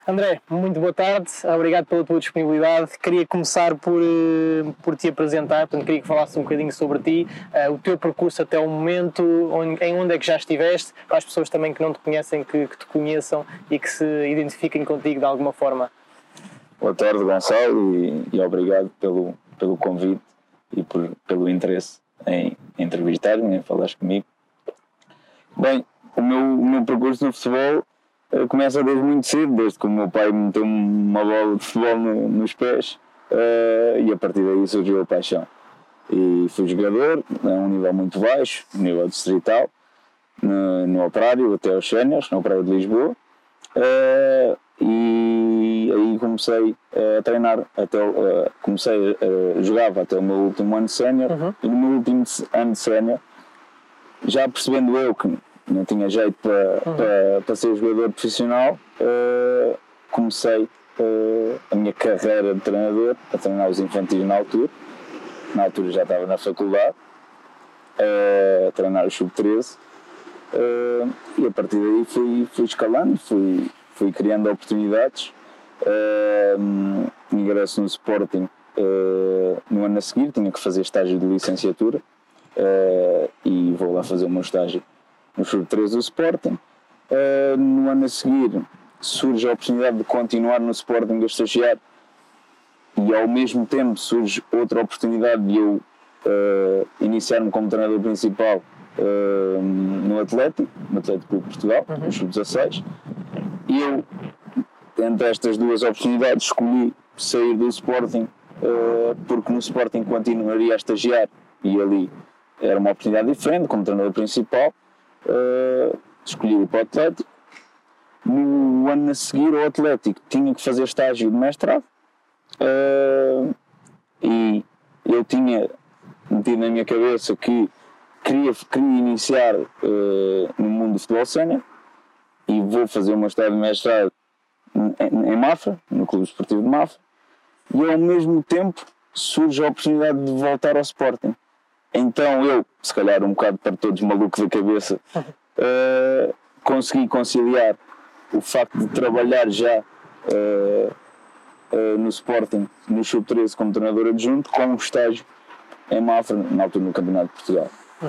André, muito boa tarde, obrigado pela tua disponibilidade. Queria começar por te apresentar, portanto, queria que falasses um bocadinho sobre ti, o teu percurso até o momento, em onde é que já estiveste, para as pessoas também que não te conhecem, que te conheçam e que se identifiquem contigo de alguma forma. Boa tarde, Gonçalo, e obrigado pelo convite e pelo interesse em entrevistar-me, em falar comigo. Bem, o meu percurso no futebol começa desde muito cedo, desde que o meu pai me meteu uma bola de futebol nos pés, e a partir daí surgiu a paixão. E fui jogador a um nível muito baixo, nível distrital, no Operário, até aos séniores, no Operário de Lisboa. E aí comecei a treinar, jogava até o meu último ano de sénior. E no meu último ano de sénior, já percebendo eu que não tinha jeito para ser jogador profissional, comecei a minha carreira de treinador, a treinar os infantis na altura já estava na faculdade, a treinar o sub-13, e a partir daí fui escalando, fui criando oportunidades. Ingresso no Sporting no ano a seguir, tinha que fazer estágio de licenciatura, e vou lá fazer o meu estágio no sub-13 do Sporting. No ano a seguir surge a oportunidade de continuar no Sporting a estagiar, e ao mesmo tempo surge outra oportunidade de eu iniciar-me como treinador principal no Atlético Clube de Portugal, no sub-16. E eu, entre estas duas oportunidades, escolhi sair do Sporting, porque no Sporting continuaria a estagiar e ali era uma oportunidade diferente como treinador principal. Escolhi ir para o Atlético. No ano a seguir ao Atlético tinha que fazer estágio de mestrado, e eu tinha metido na minha cabeça que queria iniciar no mundo do futebol sénior, e vou fazer o meu estágio de mestrado em Mafra, no Clube Esportivo de Mafra, e ao mesmo tempo surge a oportunidade de voltar ao Sporting. Então eu, se calhar um bocado para todos malucos da cabeça, consegui conciliar o facto de trabalhar já no Sporting, no sub-13 como treinador adjunto, com um estágio em Mafra, na altura no Campeonato de Portugal.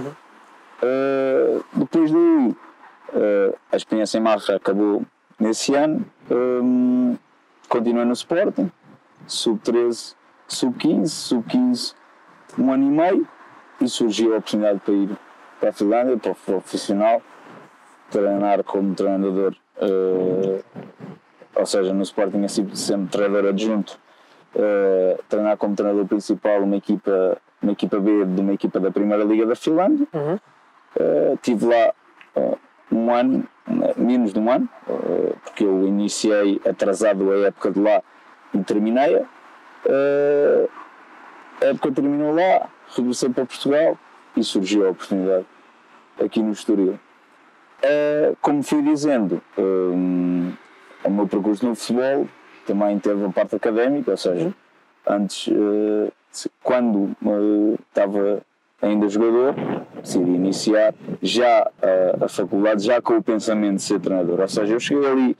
Depois daí, a experiência em Mafra acabou nesse ano. Continuei no Sporting, sub-13, sub-15, um ano e meio, e surgiu a oportunidade para ir para a Finlândia, para o profissional, treinar como treinador, ou seja, no Sporting é sempre treinador adjunto, treinar como treinador principal uma equipa B de uma equipa da Primeira Liga da Finlândia. Estive lá um ano, menos de um ano, porque eu iniciei atrasado a época de lá e terminei-a. A época terminou lá, regressei para Portugal e surgiu a oportunidade aqui no Estoril. Como fui dizendo, o meu percurso no futebol também teve a parte académica, ou seja, antes, quando estava ainda jogador, decidi iniciar já a faculdade, já com o pensamento de ser treinador. Ou seja, eu cheguei ali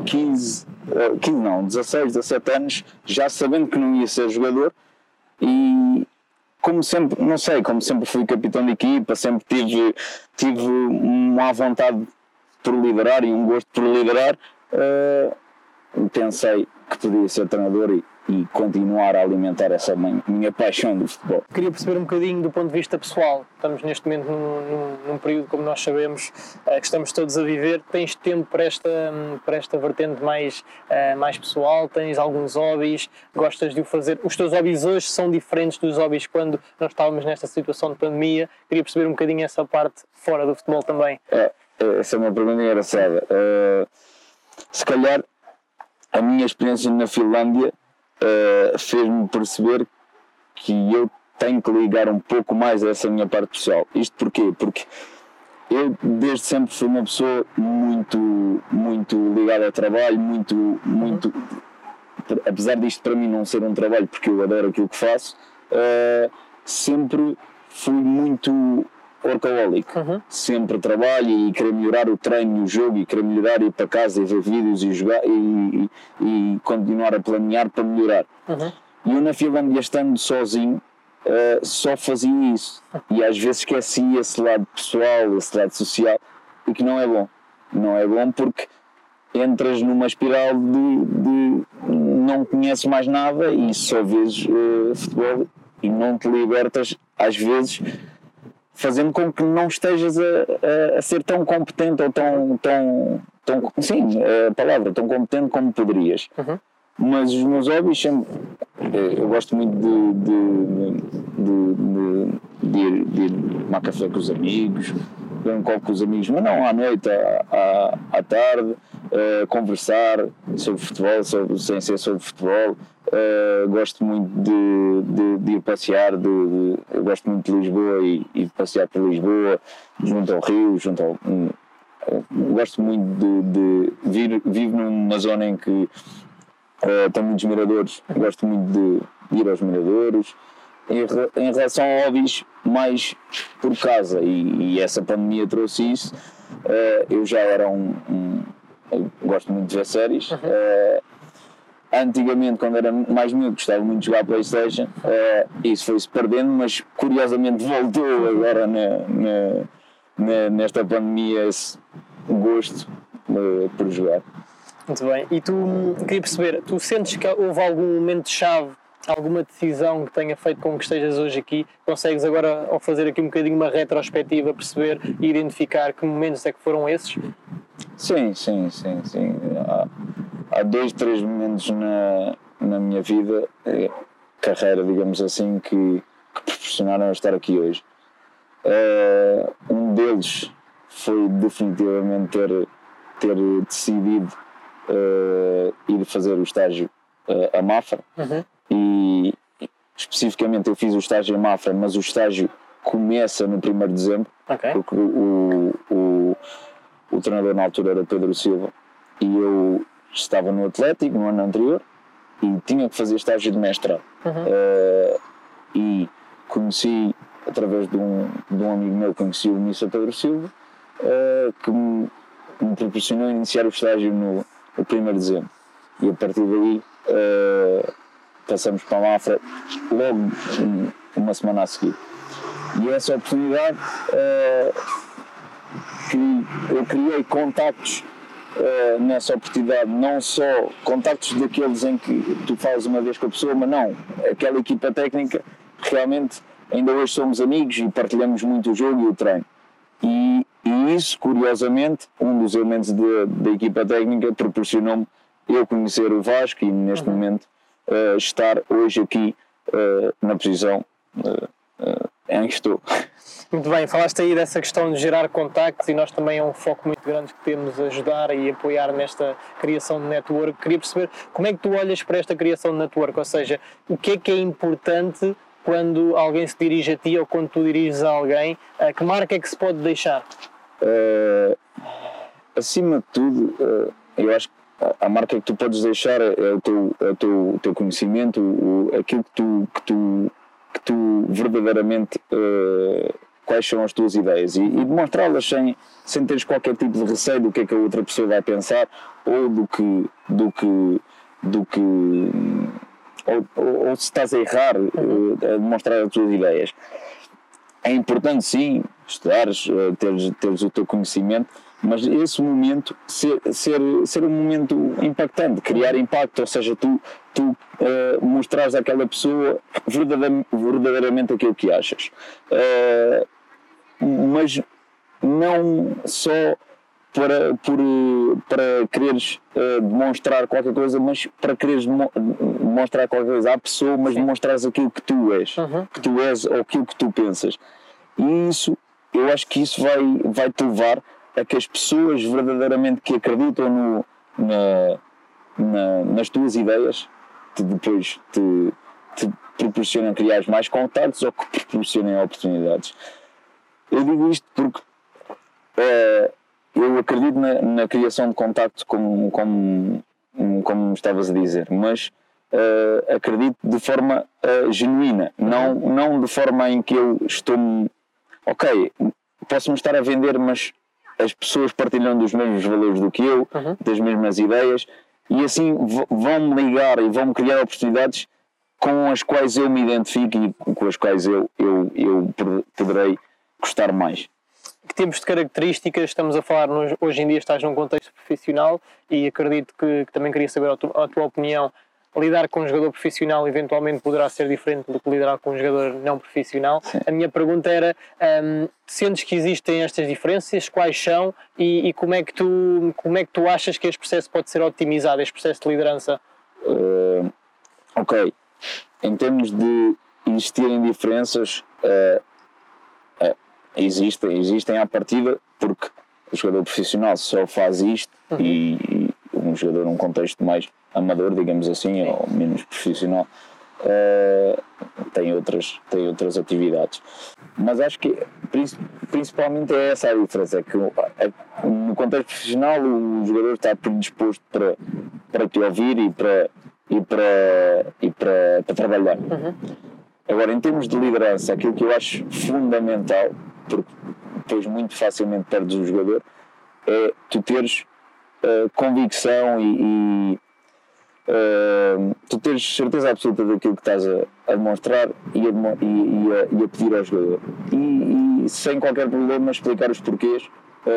16, 17 anos, já sabendo que não ia ser jogador, e como sempre fui capitão de equipa, sempre tive uma vontade por liderar e um gosto por liderar, pensei que podia ser treinador e continuar a alimentar essa minha paixão do futebol. Queria perceber um bocadinho do ponto de vista pessoal. Estamos neste momento num período, como nós sabemos, que estamos todos a viver. Tens tempo para esta vertente mais pessoal? Tens alguns hobbies? Gostas de o fazer? Os teus hobbies hoje são diferentes dos hobbies quando nós estávamos nesta situação de pandemia? Queria perceber um bocadinho essa parte fora do futebol também. Essa é uma pergunta engraçada. Se calhar a minha experiência na Finlândia fez-me perceber que eu tenho que ligar um pouco mais a essa minha parte pessoal. Isto porquê? Porque eu desde sempre fui uma pessoa muito ligada ao trabalho, muito apesar disto para mim não ser um trabalho, porque eu adoro aquilo que faço, sempre fui muito workaholic, sempre trabalho e querer melhorar o treino, o jogo, e querer melhorar, ir para casa e ver vídeos e jogar e continuar a planear para melhorar. E eu na Finlândia, estando sozinho, só fazia isso, e às vezes esquecia esse lado pessoal, esse lado social, e que não é bom. Não é bom porque entras numa espiral de não conheces mais nada e só vês futebol e não te libertas, às vezes, fazendo com que não estejas a ser tão competente ou tão sim, a palavra, tão competente como poderias. Mas os meus hobbies sempre, eu gosto muito de ir tomar café com os amigos, beber um copo com os amigos, mas não à noite, à tarde, conversar sobre futebol, sem ser sobre futebol. Gosto muito de ir passear, eu gosto muito de Lisboa e passear por Lisboa, junto ao Rio, gosto muito vivo numa zona em que tem muitos miradores, gosto muito de ir aos miradores. Em relação a hobbies mais por casa, e essa pandemia trouxe isso, eu já era eu gosto muito de ver séries. Antigamente, quando era mais miúdo, gostava muito de jogar PlayStation. Isso foi-se perdendo, mas curiosamente voltou agora nesta pandemia esse gosto por jogar. Muito bem. E queria perceber, tu sentes que houve algum momento-chave, alguma decisão que tenha feito com que estejas hoje aqui? Consegues agora, ao fazer aqui um bocadinho uma retrospectiva, perceber e identificar que momentos é que foram esses? Sim. Há 2, 3 momentos na minha vida, carreira, digamos assim, que proporcionaram eu estar aqui hoje. Um deles foi definitivamente ter decidido ir fazer o estágio a Mafra. E especificamente eu fiz o estágio em Mafra, mas o estágio começa no 1º de dezembro, porque o treinador na altura era Pedro Silva e eu estava no Atlético no ano anterior e tinha que fazer estágio de mestrado. E conheci, através de um amigo meu, conheci o ministro Pedro Silva, que me proporcionou iniciar o estágio no 1º de dezembro, e a partir daí passamos para a Mafra logo uma semana a seguir. E essa oportunidade que eu criei contactos nessa oportunidade, não só contactos daqueles em que tu falas uma vez com a pessoa, mas não, aquela equipa técnica, realmente ainda hoje somos amigos e partilhamos muito o jogo e o treino. E isso, curiosamente, um dos elementos da equipa técnica proporcionou-me eu conhecer o Vasco e neste momento estar hoje aqui na posição em que estou. Muito bem, falaste aí dessa questão de gerar contactos e nós também é um foco muito grande que temos a ajudar e apoiar nesta criação de network. Queria perceber como é que tu olhas para esta criação de network, ou seja, o que é importante quando alguém se dirige a ti ou quando tu diriges a alguém, que marca é que se pode deixar? Acima de tudo, eu acho que a marca que tu podes deixar é o teu conhecimento, aquilo que tu verdadeiramente, quais são as tuas ideias e demonstrá-las sem teres qualquer tipo de receio do que é que a outra pessoa vai pensar ou ou se estás a errar a demonstrar as tuas ideias. É importante sim estudares, teres o teu conhecimento, mas esse momento ser um momento impactante, criar impacto, ou seja, tu mostrares àquela pessoa verdadeiramente aquilo que achas, mas não só para quereres demonstrar qualquer coisa, mas para quereres demonstrar qualquer coisa à pessoa, mas demonstrares aquilo que tu és, ou aquilo que tu pensas. E isso, eu acho que isso vai-te levar a que as pessoas verdadeiramente que acreditam nas tuas ideias depois te proporcionam criar mais contactos ou que proporcionem oportunidades. Eu digo isto porque eu acredito na criação de contacto como estavas a dizer, mas acredito de forma genuína, não de forma em que eu estou-me ok, posso-me estar a vender, mas as pessoas partilham dos mesmos valores do que eu, das mesmas ideias, e assim vão-me ligar e vão-me criar oportunidades com as quais eu me identifico e com as quais eu poderei gostar mais. Que tipos de características estamos a falar? Hoje em dia estás num contexto profissional e acredito que também queria saber a tua opinião. Lidar com um jogador profissional eventualmente poderá ser diferente do que lidar com um jogador não profissional. Sim. A minha pergunta era, sentes que existem estas diferenças? Quais são? E como é que tu achas que este processo pode ser otimizado, este processo de liderança? Ok. Em termos de existirem diferenças, existem à partida, porque o jogador profissional só faz isto e um jogador num contexto mais amador, digamos assim, ou menos profissional, tem outras atividades. Mas acho que principalmente é essa a diferença, é que no contexto profissional o jogador está predisposto para te ouvir e para trabalhar. Agora, em termos de liderança, aquilo que eu acho fundamental, porque depois muito facilmente perdes o jogador, é tu teres convicção e tu teres certeza absoluta daquilo que estás a demonstrar e a pedir ao jogador. E sem qualquer problema explicar os porquês.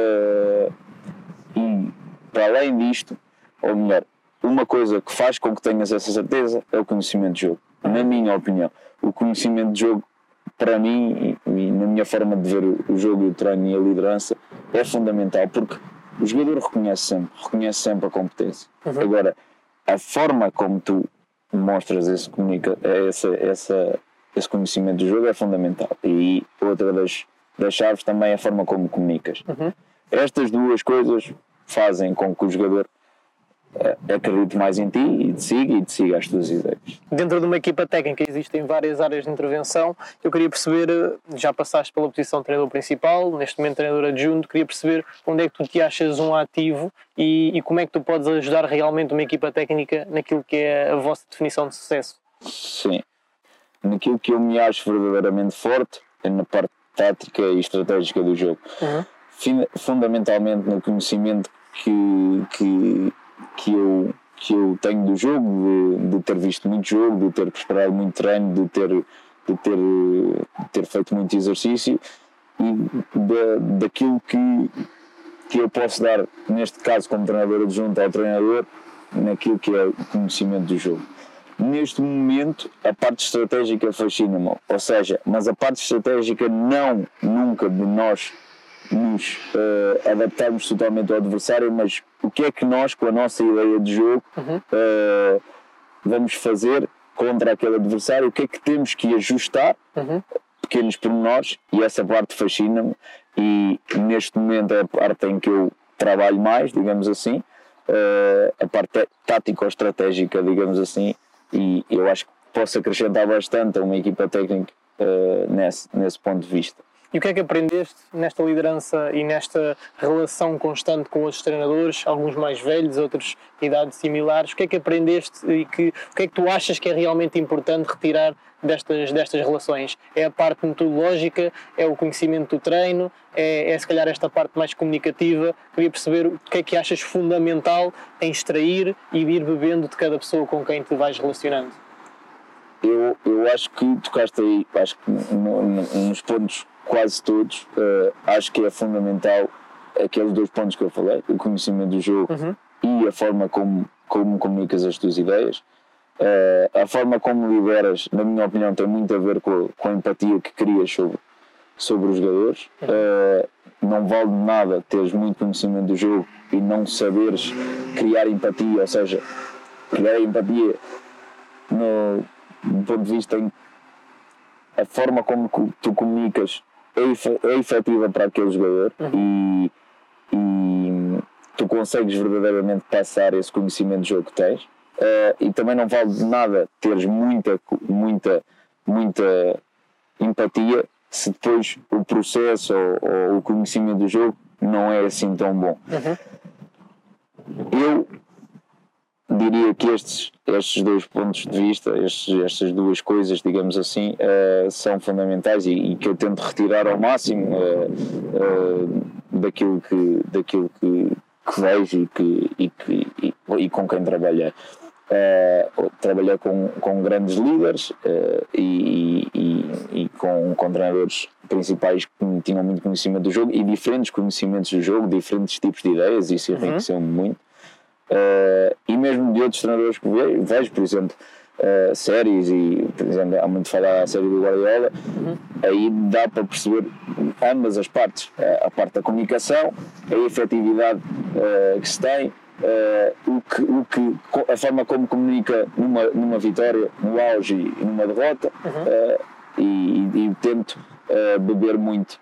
E para além disto, ou melhor, uma coisa que faz com que tenhas essa certeza é o conhecimento de jogo. Na minha opinião, o conhecimento de jogo, para mim e na minha forma de ver o jogo e o treino e a liderança, é fundamental, porque o jogador reconhece sempre a competência. Agora, a forma como tu mostras esse conhecimento do jogo é fundamental. E outra das chaves também é a forma como comunicas. Estas duas coisas fazem com que o jogador acredite mais em ti e te siga as tuas ideias. Dentro de uma equipa técnica existem várias áreas de intervenção. Eu queria perceber, já passaste pela posição de treinador principal, neste momento treinador adjunto, queria perceber onde é que tu te achas um ativo e como é que tu podes ajudar realmente uma equipa técnica naquilo que é a vossa definição de sucesso. Sim, naquilo que eu me acho verdadeiramente forte é na parte tática e estratégica do jogo. Fundamentalmente no conhecimento que eu tenho do jogo, de ter visto muito jogo, de ter preparado muito treino, de ter feito muito exercício e daquilo que eu posso dar, neste caso como treinador adjunto ao treinador, naquilo que é o conhecimento do jogo. Neste momento a parte estratégica fascina-me, ou seja, mas a parte estratégica nunca de nós nos adaptarmos totalmente ao adversário, mas o que é que nós, com a nossa ideia de jogo, vamos fazer contra aquele adversário, o que é que temos que ajustar, pequenos pormenores, e essa parte fascina-me, e neste momento é a parte em que eu trabalho mais, digamos assim, a parte tático-estratégica, digamos assim, e eu acho que posso acrescentar bastante a uma equipa técnica nesse ponto de vista. E o que é que aprendeste nesta liderança e nesta relação constante com outros treinadores, alguns mais velhos, outros de idades similares? O que é que aprendeste e o que é que tu achas que é realmente importante retirar destas relações? É a parte metodológica? É o conhecimento do treino? É se calhar esta parte mais comunicativa? Queria perceber o que é que achas fundamental em extrair e ir bebendo de cada pessoa com quem te vais relacionando. Eu acho que tocaste aí, acho que nos pontos quase todos, acho que é fundamental aqueles dois pontos que eu falei, o conhecimento do jogo e a forma como comunicas as tuas ideias. A forma como lideras, na minha opinião, tem muito a ver com a empatia que crias sobre os jogadores. Não vale nada teres muito conhecimento do jogo e não saberes criar empatia, ou seja, criar empatia do ponto de vista em a forma como tu comunicas é efetiva para aquele jogador e tu consegues verdadeiramente passar esse conhecimento de jogo que tens, e também não vale de nada teres muita empatia se depois o processo ou o conhecimento do jogo não é assim tão bom. Eu, diria que estes 2 pontos de vista, estas 2 coisas, digamos assim, são fundamentais e que eu tento retirar ao máximo daquilo que vejo e com quem trabalhei. Trabalhei com grandes líderes e com treinadores principais que tinham muito conhecimento do jogo e diferentes conhecimentos do jogo, diferentes tipos de ideias, e isso enriqueceu-me muito. E mesmo de outros treinadores que vejo, por exemplo, séries, e por exemplo, há muito falar a série do Guardiola, aí dá para perceber ambas as partes, a parte da comunicação, a efetividade que se tem, a forma como comunica numa vitória, no auge e numa derrota, e tento beber muito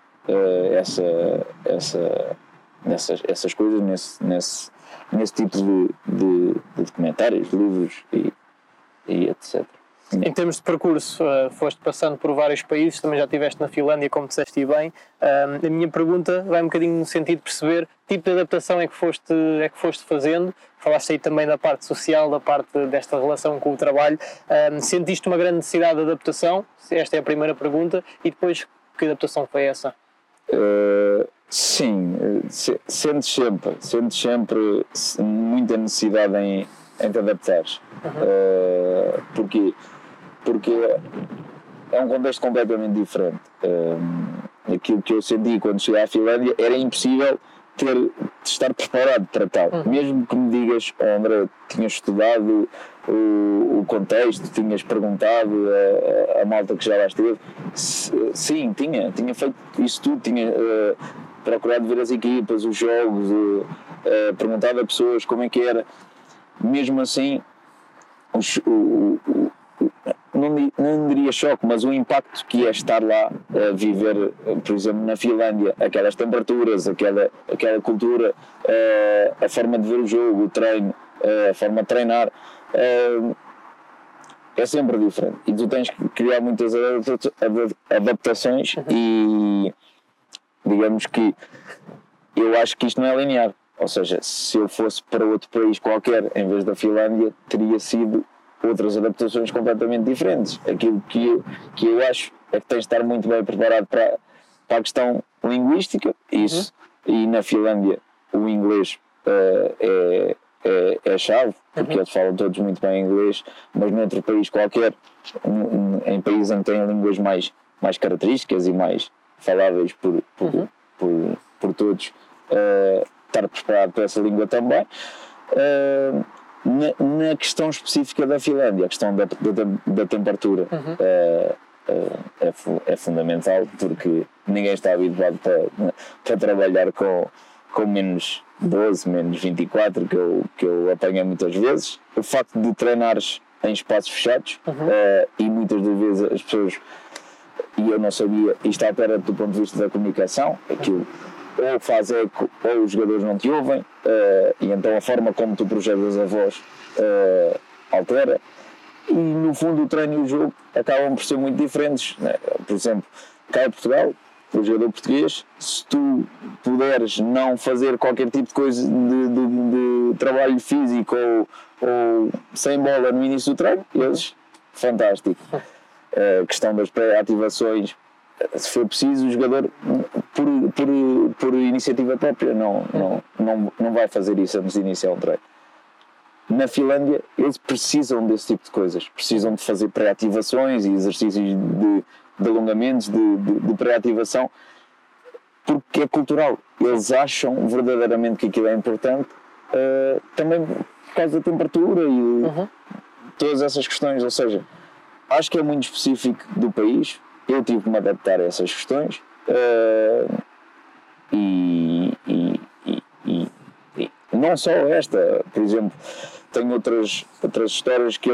essas coisas nesse tipo de documentários, livros e etc. Em termos de percurso, foste passando por vários países, também já estiveste na Finlândia, como disseste bem. A minha pergunta vai um bocadinho no sentido de perceber que tipo de adaptação é que foste fazendo. Falaste aí também da parte social, da parte desta relação com o trabalho. Sentiste uma grande necessidade de adaptação? Esta é a primeira pergunta. E depois, que adaptação foi essa? Sim, sentes sempre muita necessidade em te adaptares. Porquê? Porque é um contexto completamente diferente. Aquilo que eu senti quando cheguei à Finlândia era impossível estar preparado para tal. Mesmo que me digas, André, tinhas estudado o contexto, tinhas perguntado a malta que já lá esteve, sim, tinha feito isso tudo, tinha procurado ver as equipas, os jogos, perguntado a pessoas como é que era. Mesmo assim, não diria choque, mas o impacto que é estar lá, viver, por exemplo, na Finlândia, aquelas temperaturas, aquela cultura, a forma de ver o jogo, o treino, a forma de treinar, é sempre diferente. E tu tens que criar muitas adaptações e digamos que eu acho que isto não é linear. Ou seja, se eu fosse para outro país qualquer, em vez da Finlândia, teria sido outras adaptações completamente diferentes. Aquilo que eu acho é que tens de estar muito bem preparado para a questão linguística, isso, e na Finlândia o inglês é a chave, porque eles falam todos muito bem inglês, mas noutro país qualquer, em países em que têm línguas mais características e mais faláveis por todos, estar preparado para essa língua também. Na questão específica da Finlândia, a questão da temperatura é fundamental, porque ninguém está habituado para trabalhar com menos 12, menos 24, que eu apanho muitas vezes. O facto de treinares em espaços fechados, e muitas das vezes as pessoas, e eu não sabia, isto altera do ponto de vista da comunicação, aquilo ou faz eco ou os jogadores não te ouvem, e então a forma como tu projetas a voz altera, e no fundo o treino e o jogo acabam por ser muito diferentes, né? Por exemplo, cá em Portugal, o jogador português, se tu puderes não fazer qualquer tipo de coisa de trabalho físico ou sem bola no início do treino, eles, fantástico. A questão das pré-ativações, se for preciso, o jogador por iniciativa própria não vai fazer isso antes de iniciar um treino. Na Finlândia eles precisam desse tipo de coisas, precisam de fazer pré-ativações e exercícios de alongamentos, de pré-ativação, porque é cultural. Eles acham verdadeiramente que aquilo é importante, também por causa da temperatura e todas essas questões. Ou seja, acho que é muito específico do país. Eu tive que me adaptar a essas questões, e não só esta, por exemplo, tenho outras histórias que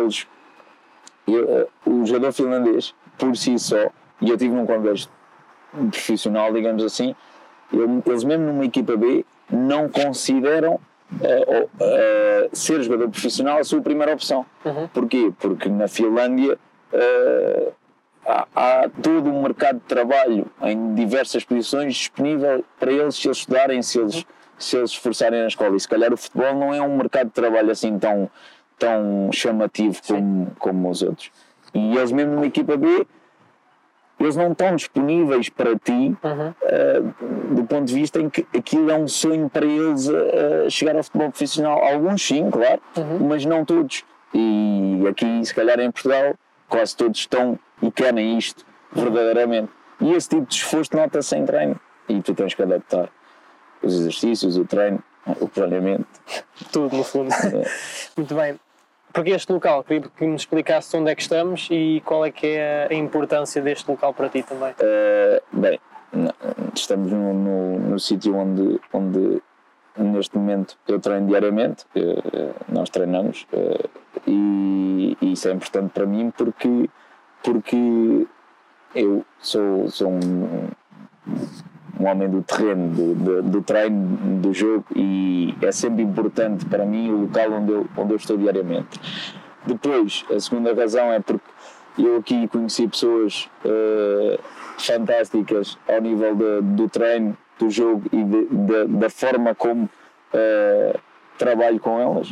o jogador finlandês, por si só, e eu tive num contexto profissional, digamos assim, eles mesmo numa equipa B não consideram ser jogador profissional a sua primeira opção. Porquê? Porque na Finlândia há todo um mercado de trabalho em diversas posições disponível para eles, se eles estudarem, se eles se esforçarem na escola. E se calhar o futebol não é um mercado de trabalho assim tão chamativo como os outros. E eles mesmo na equipa B, eles não estão disponíveis para ti, do ponto de vista em que aquilo é um sonho para eles chegar ao futebol profissional. Alguns sim, claro, mas não todos. E aqui, se calhar em Portugal, quase todos estão e querem isto verdadeiramente. E esse tipo de esforço nota-se em treino. E tu tens que adaptar os exercícios, o treino, o planeamento. Tudo, no fundo. Muito bem. Porque este local, queria que me explicasse onde é que estamos e qual é que é a importância deste local para ti também. Bem, estamos no sítio onde neste momento eu treino diariamente, nós treinamos, e isso é importante para mim porque eu sou um homem do terreno, do treino, do jogo, e é sempre importante para mim o local onde eu estou diariamente. Depois, a segunda razão é porque eu aqui conheci pessoas fantásticas ao nível do treino, do jogo e da forma como trabalho com elas.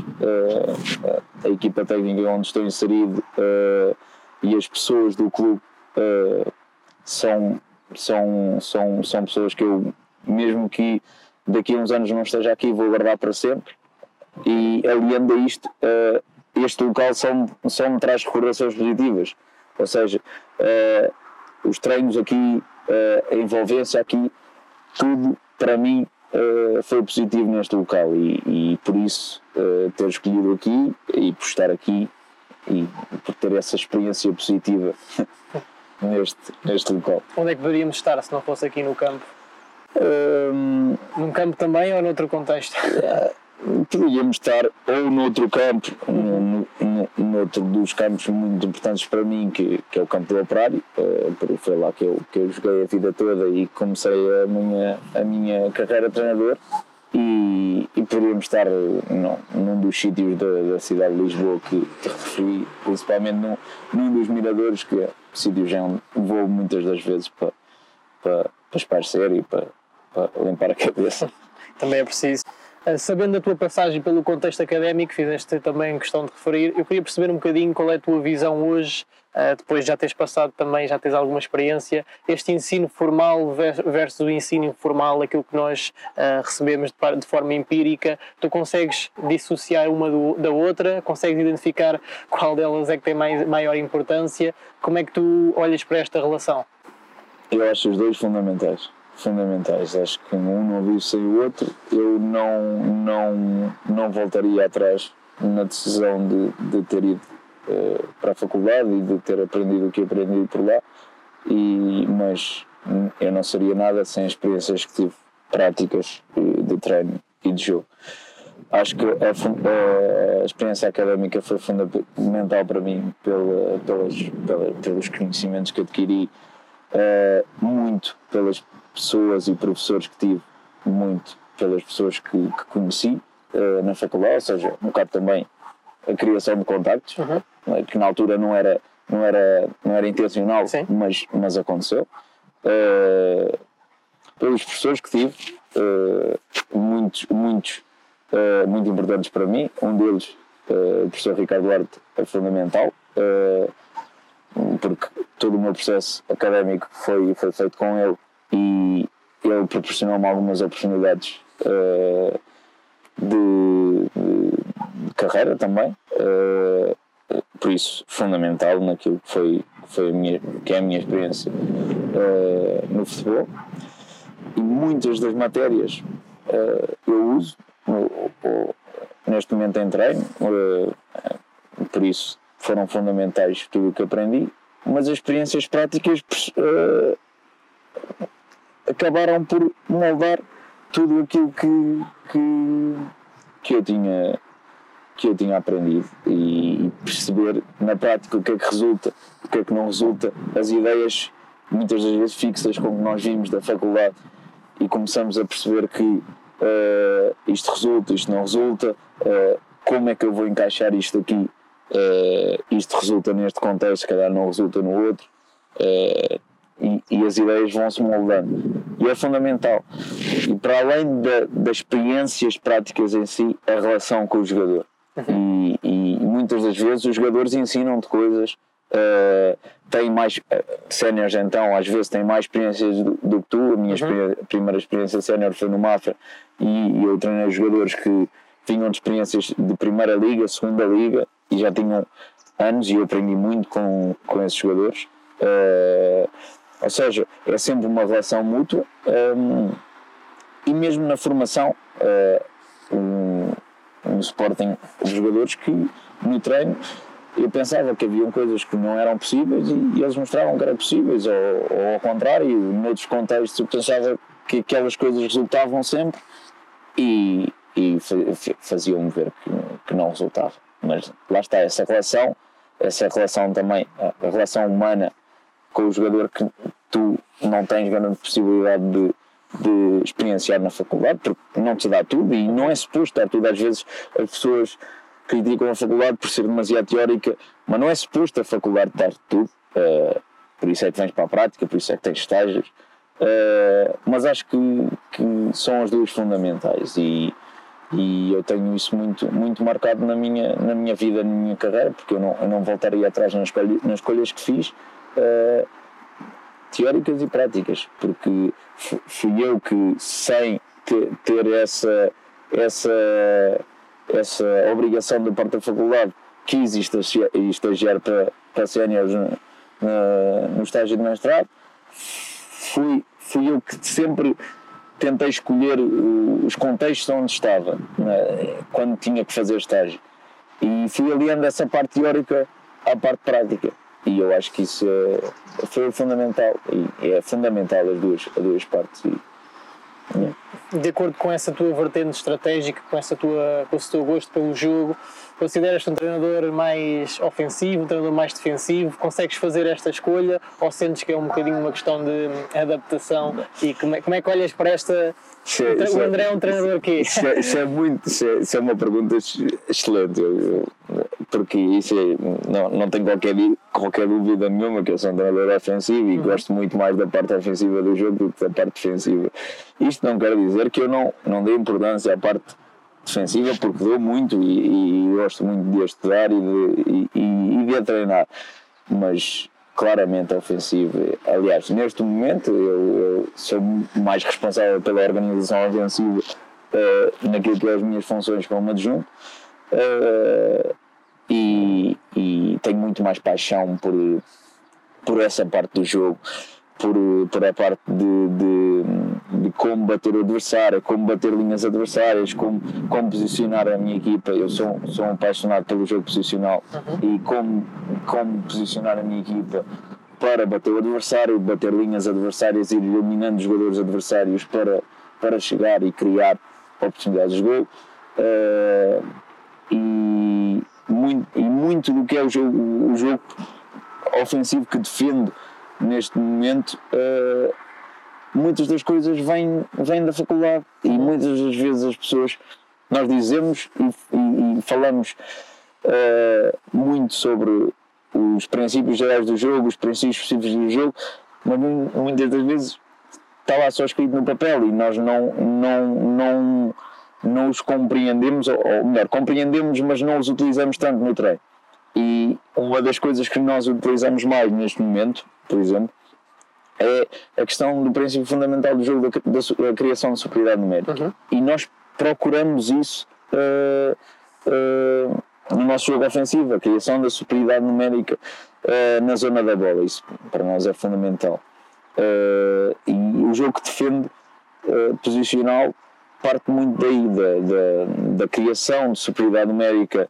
A equipa técnica onde estou inserido e as pessoas do clube são pessoas que eu, mesmo que daqui a uns anos não esteja aqui, vou guardar para sempre. E aliando a isto, este local só me traz recordações positivas. Ou seja, os treinos aqui, a envolvência aqui, tudo para mim foi positivo neste local, e por isso ter escolhido aqui e por estar aqui e por ter essa experiência positiva neste local. Onde é que poderíamos estar se não fosse aqui no campo? Num campo também ou noutro contexto? Poderíamos estar ou noutro campo, noutro dos campos muito importantes para mim, que é o campo do Operário, porque foi lá que eu joguei a vida toda e comecei a minha carreira de treinador, e poderíamos estar num dos sítios da cidade de Lisboa que te referi, principalmente num dos miradores, que é sítios onde vou muitas das vezes para espairecer e para limpar a cabeça. Também é preciso. Sabendo da tua passagem pelo contexto académico, fizeste também questão de referir, eu queria perceber um bocadinho qual é a tua visão hoje, depois de já teres passado também, já tens alguma experiência, este ensino formal versus o ensino informal, aquilo que nós recebemos de forma empírica. Tu consegues dissociar uma da outra? Consegues identificar qual delas é que tem maior importância? Como é que tu olhas para esta relação? Eu acho os dois fundamentais. Acho que um não vive sem o outro. Eu não voltaria atrás na decisão de ter ido para a faculdade e de ter aprendido o que aprendi por lá, mas eu não seria nada sem as experiências que tive práticas de treino e de jogo. Acho que a experiência académica foi fundamental para mim pelos conhecimentos que adquiri, muito pelas pessoas e professores que tive, muito pelas pessoas que conheci na faculdade, ou seja, um bocado também a criação de contactos, que na altura não era intencional, mas aconteceu. Pelos professores que tive, muitos muito importantes para mim. Um deles, o professor Ricardo Duarte, é fundamental, porque todo o meu processo académico foi feito com ele, e ele proporcionou-me algumas oportunidades de carreira também, por isso fundamental naquilo que é a minha experiência no futebol. E muitas das matérias eu uso neste momento em treino, por isso foram fundamentais tudo o que aprendi, mas as experiências práticas acabaram por moldar tudo aquilo que eu tinha aprendido, e perceber na prática o que é que resulta, o que é que não resulta, as ideias muitas das vezes fixas como nós vimos da faculdade, e começamos a perceber que isto resulta, isto não resulta, como é que eu vou encaixar isto aqui, isto resulta neste contexto, se calhar não resulta no outro, e as ideias vão-se moldando, e é fundamental. E para além das experiências práticas em si, a relação com o jogador, e muitas das vezes os jogadores ensinam-te coisas, têm mais séniores, então às vezes têm mais experiências do que tu. A minha primeira experiência sénior foi no Mafra, e eu treinei jogadores que vinham de experiências de primeira liga, segunda liga, e já tinham anos, e eu aprendi muito com esses jogadores. Ou seja, é sempre uma relação mútua, e mesmo na formação, no Sporting, os jogadores que no treino eu pensava que haviam coisas que não eram possíveis e eles mostravam que eram possíveis, ou ao contrário, noutros contextos eu pensava que aquelas coisas resultavam sempre e faziam-me ver que não resultava. Mas lá está, essa relação também, a relação humana com o jogador, que tu não tens grande possibilidade de experienciar na faculdade, porque não te dá tudo, e não é suposto dar tudo. Às vezes as pessoas criticam a faculdade por ser demasiado teórica, mas não é suposto a faculdade dar tudo. Por isso é que vens para a prática, por isso é que tens estágios, mas acho que são as duas fundamentais, e eu tenho isso muito, muito marcado na minha vida, na minha carreira, porque eu não voltaria atrás nas escolhas que fiz, teóricas e práticas, porque fui eu que, sem ter essa obrigação da parte da faculdade, quis estagiar para séniores no estágio de mestrado. Fui eu que sempre tentei escolher os contextos onde estava, quando tinha que fazer estágio, e fui aliando essa parte teórica à parte prática, e eu acho que isso foi fundamental, e é fundamental as duas partes. De acordo com essa tua vertente estratégica, com esse teu gosto pelo jogo, consideras-te um treinador mais ofensivo, um treinador mais defensivo? Consegues fazer esta escolha, ou sentes que é um bocadinho uma questão de adaptação? E como é que olhas para esta... O André é um treinador quê? Isso é uma pergunta excelente, porque isso não tenho qualquer dúvida nenhuma que eu sou um treinador ofensivo, e gosto muito mais da parte ofensiva do jogo do que da parte defensiva. Isto não quer dizer que eu não dê importância à parte defensiva, porque dou muito e gosto muito de estudar e de a treinar, mas claramente ofensivo. Aliás, neste momento eu sou mais responsável pela organização ofensiva, naquilo que é as minhas funções como adjunto, e tenho muito mais paixão por essa parte do jogo, por a parte de como bater o adversário, como bater linhas adversárias, como posicionar a minha equipa. Eu sou um apaixonado pelo jogo posicional, e como posicionar a minha equipa para bater o adversário, bater linhas adversárias, ir eliminando os jogadores adversários para chegar e criar oportunidades de gol, e muito do que é o jogo ofensivo que defendo neste momento, muitas das coisas vêm da faculdade, e muitas das vezes as pessoas, nós dizemos e falamos muito sobre os princípios gerais do jogo, os princípios específicos do jogo, mas muitas das vezes está lá só escrito no papel, e nós não os compreendemos, ou melhor, compreendemos, mas não os utilizamos tanto no treino. E uma das coisas que nós utilizamos mais neste momento, por exemplo, é a questão do princípio fundamental do jogo, da criação de superioridade numérica. E nós procuramos isso no nosso jogo ofensivo, a criação da superioridade numérica na zona da bola. Isso para nós é fundamental. E o jogo que defende posicional parte muito daí, da criação de superioridade numérica,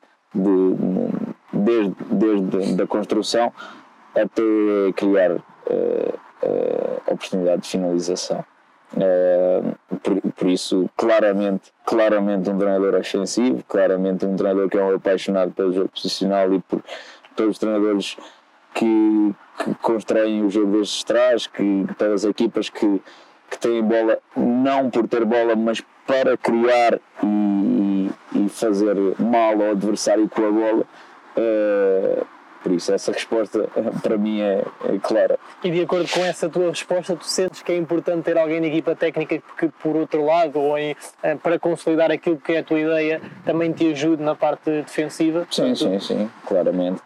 desde a construção até criar oportunidade de finalização. Por isso, claramente um treinador ofensivo, claramente um treinador que é um apaixonado pelo jogo posicional, e pelos treinadores que constroem o jogo desde trás, pelas equipas que têm bola não por ter bola, mas para criar e fazer mal ao adversário com a bola. Por isso essa resposta para mim é clara. E de acordo com essa tua resposta, tu sentes que é importante ter alguém na equipa técnica que por outro lado, ou para consolidar aquilo que é a tua ideia, também te ajude na parte defensiva? Sim, claramente.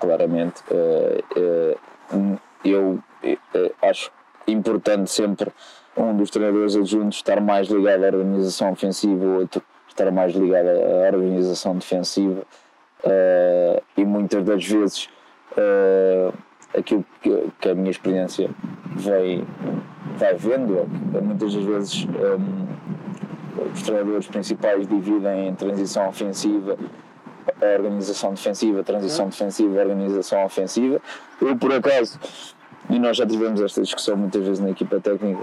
Eu acho importante sempre um dos treinadores adjuntos estar mais ligado à organização ofensiva, o outro estar mais ligado à organização defensiva, e muitas das vezes aquilo que a minha experiência vai vendo é que muitas das vezes os treinadores principais dividem em transição ofensiva, a organização defensiva, transição defensiva, organização ofensiva. Eu, por acaso, e nós já tivemos esta discussão muitas vezes na equipa técnica,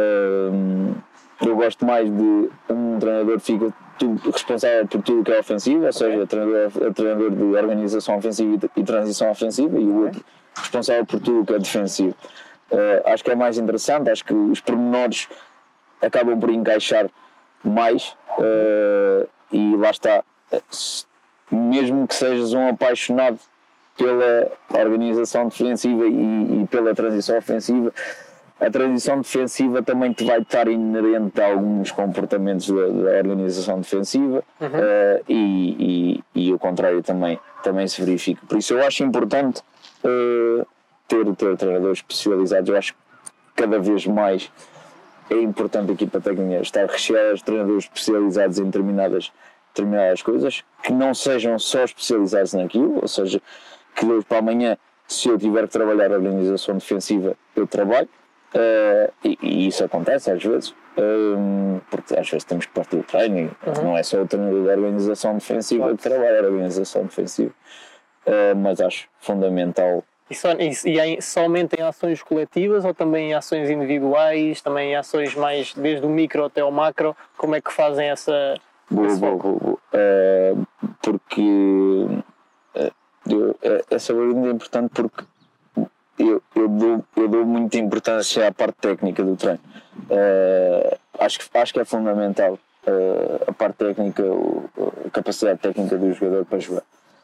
eu gosto mais de um treinador fica responsável por tudo que é ofensivo, ou seja, treinador de organização ofensiva e transição ofensiva, e o outro responsável por tudo que é defensivo. Acho que é mais interessante, acho que os pormenores acabam por encaixar mais, e lá está, mesmo que sejas um apaixonado pela organização defensiva e pela transição ofensiva, a transição defensiva também te vai estar inerente a alguns comportamentos da organização defensiva, e o contrário também se verifica. Por isso eu acho importante ter treinadores especializados. Eu acho que cada vez mais é importante a equipa técnica estar recheada de treinadores especializados em determinadas coisas, que não sejam só especializados naquilo, ou seja, que de hoje para amanhã, se eu tiver que trabalhar a organização defensiva, eu trabalho, e isso acontece às vezes, porque às vezes temos que partir do treino, não é só o treinador da organização defensiva que trabalha a organização defensiva, mas acho fundamental. E somente em ações coletivas ou também em ações individuais, também em ações mais desde o micro até ao macro? Como é que fazem essa... Boa. Porque essa pergunta é importante porque eu dou muita importância à parte técnica do treino. Acho que é fundamental a parte técnica, a capacidade técnica do jogador para jogar.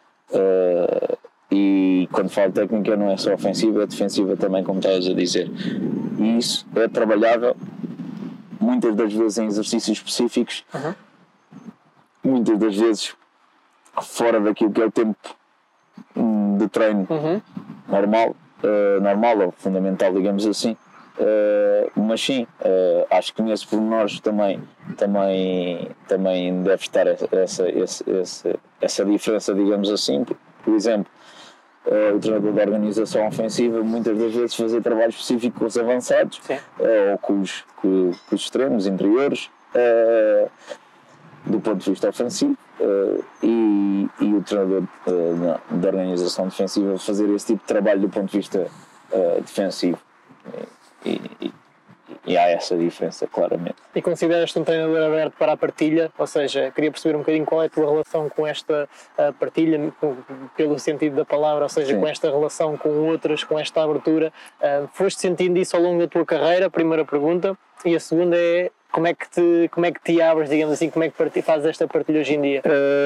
E quando falo técnica não é só ofensiva, é defensiva também, como estavas a dizer. E isso é trabalhável muitas das vezes em exercícios específicos, muitas das vezes fora daquilo que é o tempo de treino normal ou fundamental, digamos assim, mas sim, acho que nesses pormenores também deve estar essa diferença, digamos assim. Por exemplo, o treinador da organização ofensiva muitas das vezes fazer trabalho específico com os avançados, ou com os extremos interiores, do ponto de vista ofensivo, e o treinador da organização defensiva fazer esse tipo de trabalho do ponto de vista defensivo, e há essa diferença claramente. E consideras-te um treinador aberto para a partilha? Ou seja, queria perceber um bocadinho qual é a tua relação com esta partilha, pelo sentido da palavra, ou seja, com esta relação com outros, com esta abertura. Foste sentindo isso ao longo da tua carreira? Primeira pergunta. E a segunda é: como é que te abres, digamos assim, como é que fazes esta partilha hoje em dia?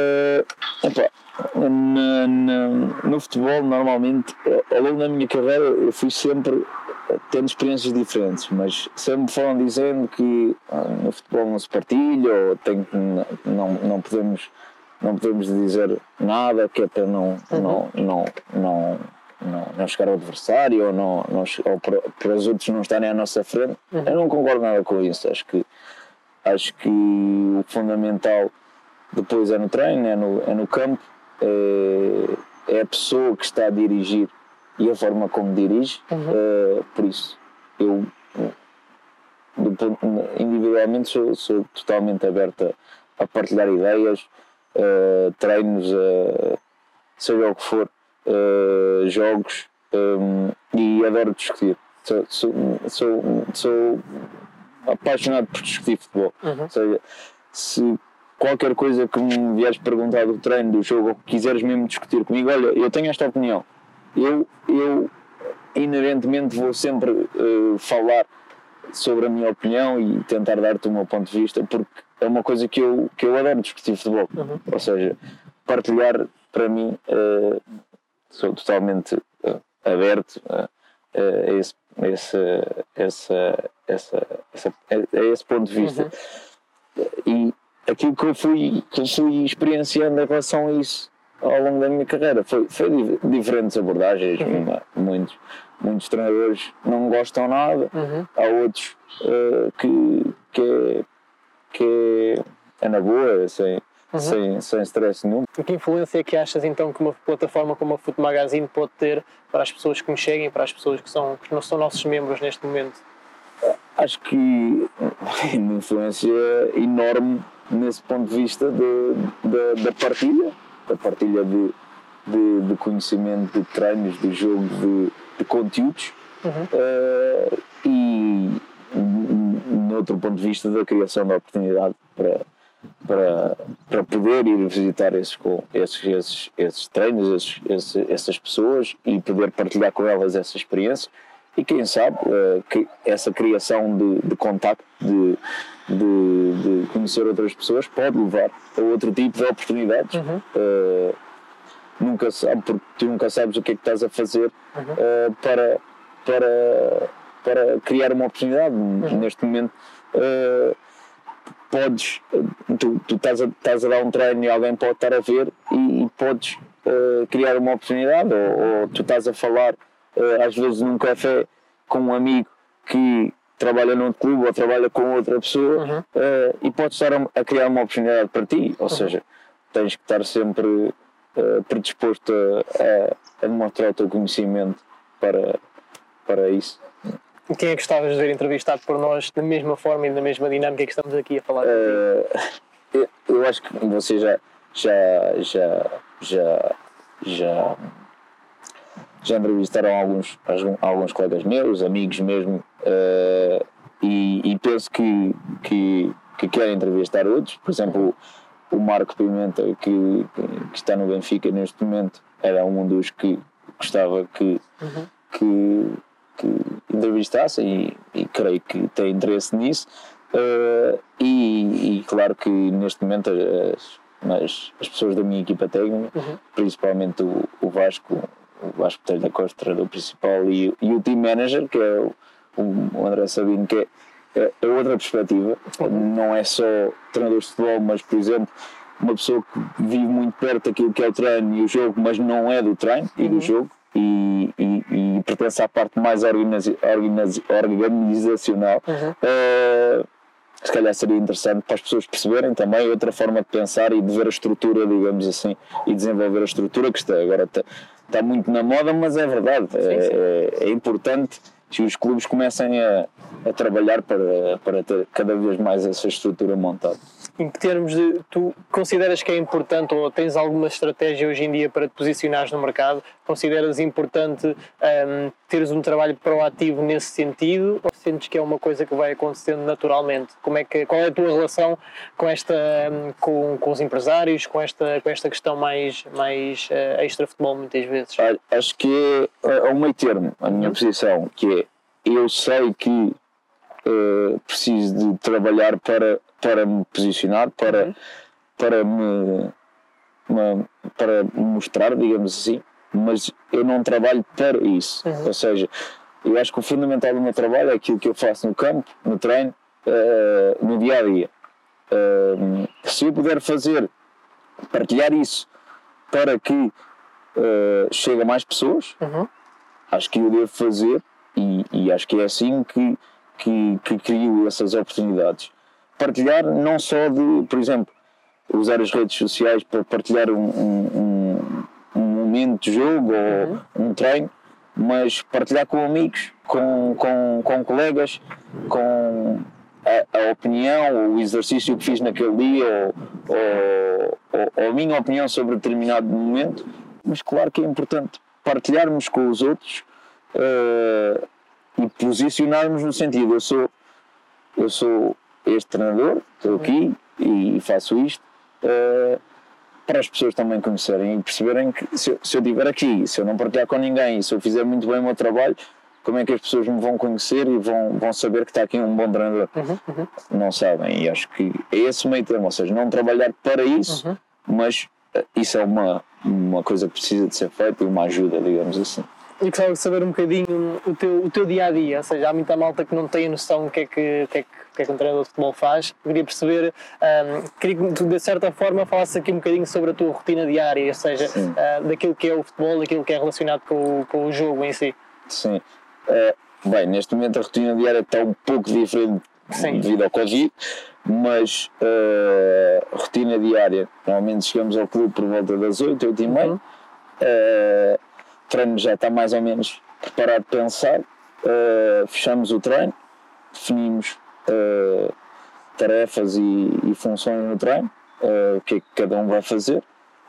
No futebol, normalmente, ao longo da minha carreira, eu fui sempre tendo experiências diferentes, mas sempre me foram dizendo que no futebol não se partilha, ou não podemos dizer nada, que é para não chegar ao adversário, ou para os outros não estarem à nossa frente. Eu não concordo nada com isso. Acho que o fundamental depois é no treino, é no campo, é a pessoa que está a dirigir e a forma como dirige. Por isso, eu individualmente sou totalmente aberto a partilhar ideias, treinos, seja o que for, jogos, e adoro discutir. Sou apaixonado por discutir futebol. Ou seja, se qualquer coisa que me vieres perguntar do treino, do jogo, ou que quiseres mesmo discutir comigo, olha, eu tenho esta opinião, eu inerentemente vou sempre falar sobre a minha opinião e tentar dar-te o meu ponto de vista, porque é uma coisa que eu adoro discutir futebol. Ou seja, partilhar, para mim, sou totalmente aberto a esse ponto de vista. E aquilo que eu fui experienciando em relação a isso ao longo da minha carreira foi diferentes abordagens. Muitos treinadores não gostam nada, há outros que é na boa, sem stress nenhum. E que influência é que achas então que uma plataforma como a Foot Magazine pode ter para as pessoas que nos seguem, para as pessoas que não são nossos membros neste momento? Acho que tem uma influência enorme nesse ponto de vista da partilha de conhecimento, de treinos, de jogo, de conteúdos, e no outro ponto de vista da criação da oportunidade para poder ir visitar esses treinos, essas pessoas, e poder partilhar com elas essa experiência. E quem sabe que essa criação de contacto, de conhecer outras pessoas, pode levar a outro tipo de oportunidades. Nunca sabe, porque tu nunca sabes o que é que estás a fazer para criar uma oportunidade. Neste momento tu estás a dar um treino e alguém pode estar a ver e podes criar uma oportunidade, ou tu estás a falar às vezes num café com um amigo que trabalha num clube ou trabalha com outra pessoa, e podes estar a criar uma oportunidade para ti. Ou seja, tens que estar sempre predisposto a demonstrar o teu conhecimento para isso. E quem é que gostavas de ver entrevistado por nós da mesma forma e da mesma dinâmica que estamos aqui a falar? Eu acho que vocês já entrevistaram alguns colegas meus, amigos mesmo, e penso que querem entrevistar outros. Por exemplo, o Marco Pimenta, que está no Benfica neste momento, era um dos que gostava que entrevistassem, e creio que tem interesse nisso. E claro que neste momento as pessoas da minha equipa técnica, principalmente o Vasco Botelho da Costa, treinador principal, e o team manager, que é o André Sabino, que é outra perspectiva. Não é só treinador de futebol, mas, por exemplo, uma pessoa que vive muito perto daquilo que é o treino e o jogo, mas não é do treino e do jogo, e pertence à parte mais organizacional. Se calhar seria interessante para as pessoas perceberem também outra forma de pensar e de ver a estrutura, digamos assim, e desenvolver a estrutura, que agora está muito na moda, mas é verdade. É importante que os clubes comecem a trabalhar para ter cada vez mais essa estrutura montada. Em que termos tu consideras que é importante, ou tens alguma estratégia hoje em dia para te posicionares no mercado? Consideras importante teres um trabalho proativo nesse sentido, ou sentes que é uma coisa que vai acontecendo naturalmente? Qual é a tua relação com os empresários, com esta questão mais extra-futebol muitas vezes? Acho que é um meio termo, a minha posição, que é: eu sei que preciso de trabalhar para me posicionar, para me mostrar, digamos assim, mas eu não trabalho para isso. Ou seja, eu acho que o fundamental do meu trabalho é aquilo que eu faço no campo, no treino, no dia a dia. Se eu puder partilhar isso para que chegue a mais pessoas, acho que eu devo fazer, e acho que é assim que crio essas oportunidades. Partilhar não só por exemplo, usar as redes sociais para partilhar um momento de jogo ou um treino, mas partilhar com amigos, com colegas, com a opinião ou o exercício que fiz naquele dia, ou a minha opinião sobre determinado momento. Mas claro que é importante partilharmos com os outros, e posicionarmos no sentido: eu sou este treinador, estou aqui e faço isto, para as pessoas também conhecerem e perceberem que se eu estiver aqui, se eu não partilhar com ninguém, se eu fizer muito bem o meu trabalho, como é que as pessoas me vão conhecer e vão saber que está aqui um bom treinador? Não sabem, e acho que é esse meio termo, ou seja, não trabalhar para isso, mas isso é uma coisa que precisa de ser feita, e uma ajuda, digamos assim. e gostava de saber um bocadinho o teu dia a dia, ou seja, há muita malta que não tem a noção do que é que um treinador de futebol faz. Eu queria perceber, queria que tu de certa forma falasses aqui um bocadinho sobre a tua rotina diária, ou seja, daquilo que é o futebol, daquilo que é relacionado com o jogo em si. Sim. Bem, neste momento a rotina diária está um pouco diferente devido ao Covid, mas a rotina diária, normalmente chegamos ao clube por volta das 8, 8h30, o treino já está mais ou menos preparado para pensar, fechamos o treino, definimos tarefas e funções no treino, o que é que cada um vai fazer.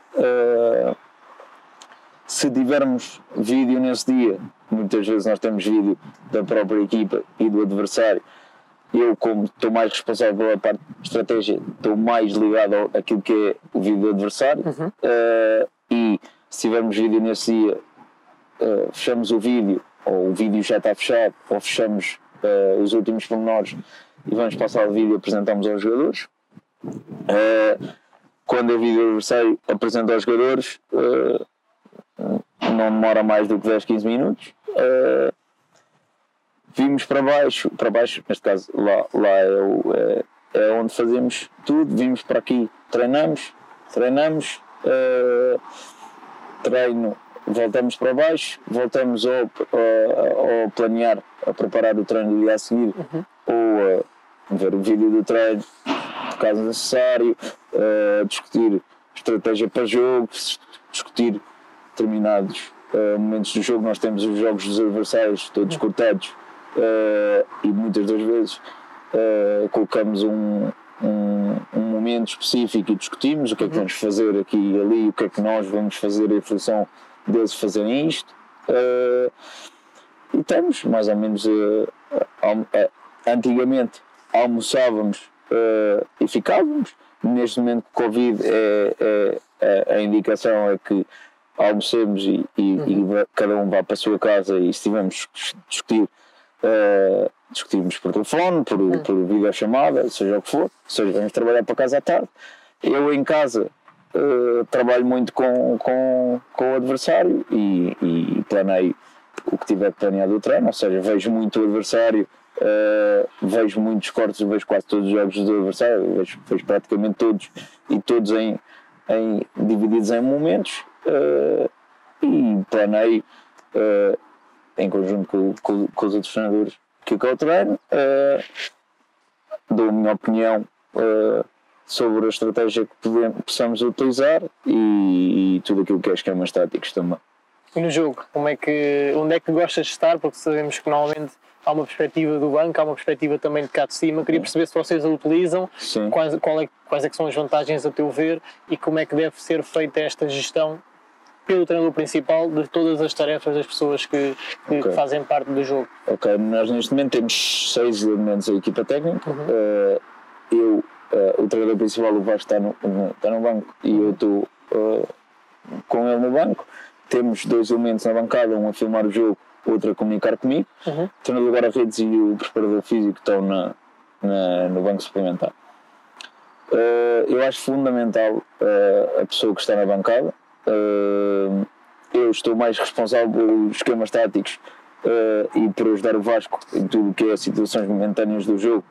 Se tivermos vídeo nesse dia, muitas vezes nós temos vídeo da própria equipa e do adversário. Eu, como estou mais responsável pela parte de estratégia, estou mais ligado àquilo que é o vídeo do adversário. E se tivermos vídeo nesse dia, fechamos o vídeo, ou o vídeo já está fechado, ou fechamos os últimos pormenores e vamos passar o vídeo e apresentamos aos jogadores. Quando é vídeo do adversário, apresento aos jogadores. Não demora mais do que 10, 15 minutos. Vimos para baixo, neste caso lá é onde fazemos tudo. Vimos para aqui, treinamos, treino, voltamos para baixo, voltamos ao planear, a preparar o treino do dia a seguir, ou a ver o vídeo do treino, caso necessário, discutir estratégia para jogo, discutir determinados momentos do jogo. Nós temos os jogos dos adversários todos cortados, e muitas das vezes colocamos um momento específico e discutimos o que é que vamos fazer aqui e ali, o que é que nós vamos fazer em função deles fazerem isto, e estamos mais ou menos antigamente almoçávamos e ficávamos. Neste momento com o Covid a indicação é que almocemos e cada um vá para a sua casa, e se tivermos que discutir, discutimos por telefone, por videochamada, seja o que for, ou seja, vamos trabalhar para casa à tarde. Eu em casa trabalho muito com o adversário e planeio o que tiver planeado o treino, ou seja, vejo muito o adversário, vejo muitos cortes, vejo quase todos os jogos do adversário, vejo praticamente todos, e todos divididos em momentos, e planeio em conjunto com os outros treinadores que eu treino, dou a minha opinião sobre a estratégia que possamos utilizar e tudo aquilo que é esquemas táticos também. E no jogo, onde é que gostas de estar? Porque sabemos que normalmente há uma perspectiva do banco, há uma perspectiva também de cá de cima. Queria perceber se vocês a utilizam, quais é que são as vantagens a teu ver, e como é que deve ser feita esta gestão pelo treinador principal de todas as tarefas das pessoas que fazem parte do jogo. Ok, nós neste momento temos 6 elementos da equipa técnica. O treinador principal, o Vasco, está no banco, e eu estou com ele no banco. Temos 2 elementos na bancada, um a filmar o jogo, outro a comunicar comigo. O treinador guarda-redes e o preparador físico estão no banco suplementar. Eu acho fundamental a pessoa que está na bancada. Eu estou mais responsável pelos esquemas táticos e por ajudar o Vasco em tudo o que é situações momentâneas do jogo.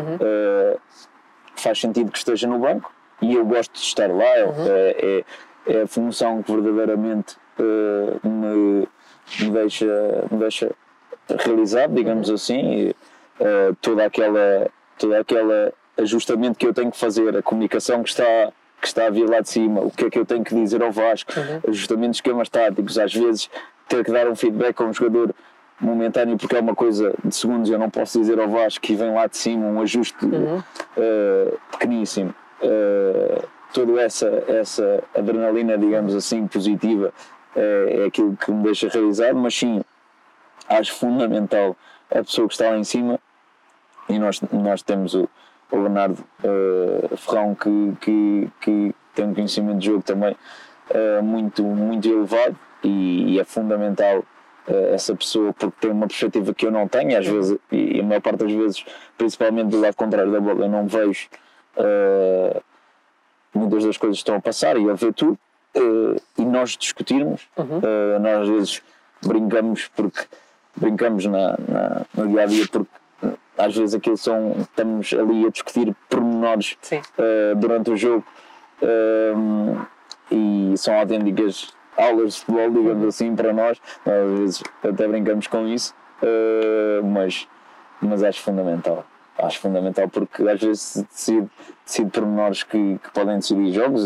Faz sentido que esteja no banco, e eu gosto de estar lá. É a função que verdadeiramente me deixa realizado, digamos assim, todo aquele ajustamento que eu tenho que fazer, a comunicação que está a vir lá de cima, o que é que eu tenho que dizer ao Vasco, ajustamentos de esquemas táticos, às vezes ter que dar um feedback a um jogador momentâneo porque é uma coisa de segundos, eu não posso dizer ao Vasco que vem lá de cima um ajuste pequeníssimo. Toda essa adrenalina, digamos assim, positiva, é aquilo que me deixa realizado. Mas sim, acho fundamental a pessoa que está lá em cima, e nós temos o Bernardo Ferrão, que tem um conhecimento de jogo também muito, muito elevado, e é fundamental essa pessoa, porque tem uma perspectiva que eu não tenho, às vezes, e a maior parte das vezes, principalmente do lado contrário da bola, eu não vejo muitas das coisas que estão a passar, e ele vê tudo, e nós discutirmos. Nós às vezes brincamos no dia a dia, porque às vezes estamos ali a discutir pormenores durante o jogo, e são autênticas aulas de futebol, digamos assim, para nós. Às vezes até brincamos com isso, mas acho fundamental. Porque às vezes decide pormenores que podem decidir jogos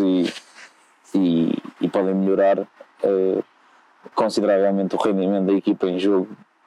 e podem melhorar consideravelmente o rendimento da equipa em jogo,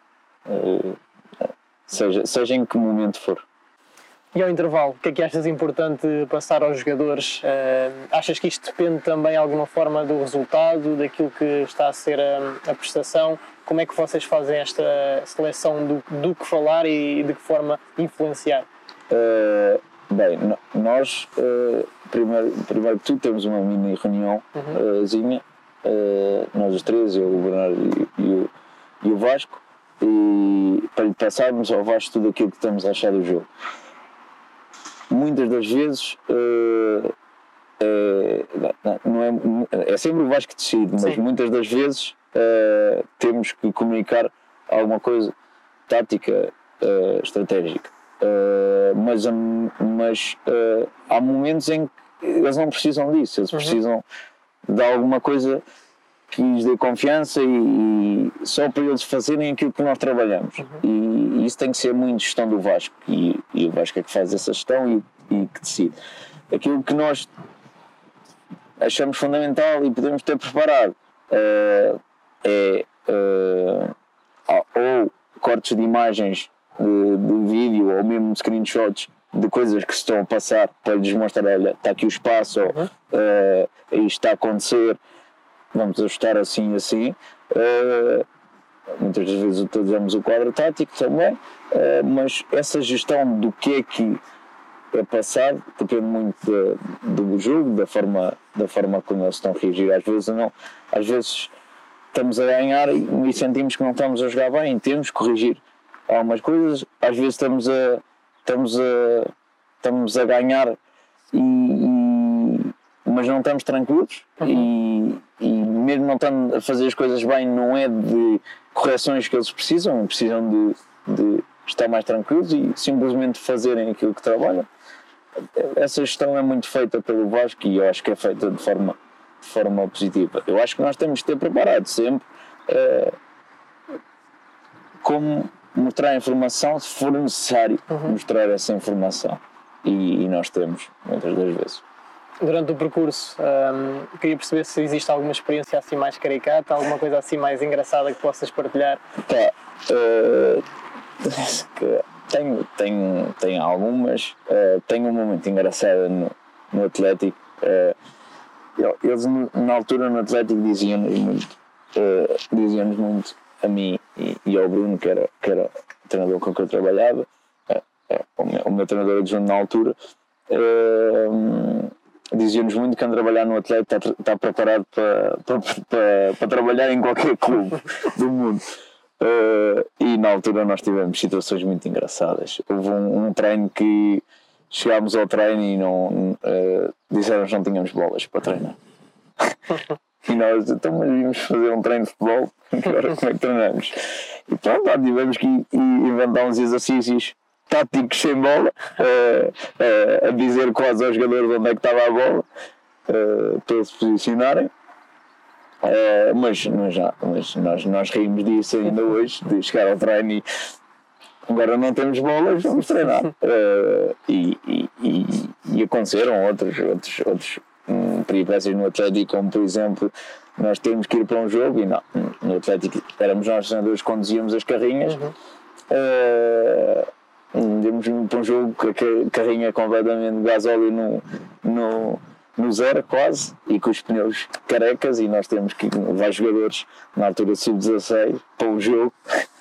seja em que momento for. E ao intervalo, o que é que achas importante passar aos jogadores? Achas que isto depende também de alguma forma do resultado, daquilo que está a ser a prestação? Como é que vocês fazem esta seleção do que falar e de que forma influenciar? Bem, nós primeiro que tudo temos uma mini reunião zinha, nós os três, eu, o Bernardo e o Vasco, e para lhe passarmos ao Vasco tudo aquilo que estamos a achar do jogo. Muitas das vezes é sempre o Vasco que decide, mas muitas das vezes temos que comunicar alguma coisa tática, estratégica, mas há momentos em que eles não precisam disso, eles precisam de alguma coisa que lhes dê confiança e só para eles fazerem aquilo que nós trabalhamos. E isso tem que ser muito gestão do Vasco, e o Vasco é que faz essa gestão e que decide. Aquilo que nós achamos fundamental e podemos ter preparado ou cortes de imagens de vídeo, ou mesmo screenshots de coisas que se estão a passar, para lhes mostrar: olha, está aqui o espaço, isto está a acontecer, vamos ajustar assim e assim. Muitas das vezes utilizamos o quadro tático também, mas essa gestão do que é passado depende muito do jogo, da forma como eles estão a reagir. Às vezes estamos a ganhar e sentimos que não estamos a jogar bem, temos que corrigir algumas coisas. Às vezes estamos a ganhar mas não estamos tranquilos, e mesmo não estando a fazer as coisas bem, não é de correções que eles precisam de estar mais tranquilos e simplesmente fazerem aquilo que trabalham. Essa gestão é muito feita pelo Vasco, e eu acho que é feita de forma positiva. Eu acho que nós temos de ter preparado sempre como mostrar a informação, se for necessário mostrar essa informação, e nós temos muitas das vezes. Durante o percurso, queria perceber se existe alguma experiência assim mais caricata, alguma coisa assim mais engraçada que possas partilhar. Tenho algumas. Tenho um momento engraçado no Atlético. Eles na altura no Atlético diziam-nos muito a mim e ao Bruno, que era o treinador com que eu trabalhava, o meu treinador adjunto na altura. Diziam-nos muito que trabalhar no Atlético está preparado para trabalhar em qualquer clube do mundo. E na altura nós tivemos situações muito engraçadas. Houve um treino que chegámos ao treino e disseram que não tínhamos bolas para treinar. E nós mas íamos fazer um treino de futebol, agora como é que treinamos? E pronto, tivemos que inventar uns exercícios táticos sem bola, a dizer quase aos jogadores onde é que estava a bola, para eles se posicionarem. Mas nós rimos disso ainda hoje, de chegar ao treino e agora não temos bolas, vamos treinar. E aconteceram outros peripécias no Atlético, como por exemplo, nós temos que ir para um jogo e no Atlético éramos nós treinadores que conduzíamos as carrinhas. Íamos para um jogo com a carrinha completamente de gasóleo no zero quase, e com os pneus carecas, e nós temos que levar jogadores na altura sub-16 para o jogo.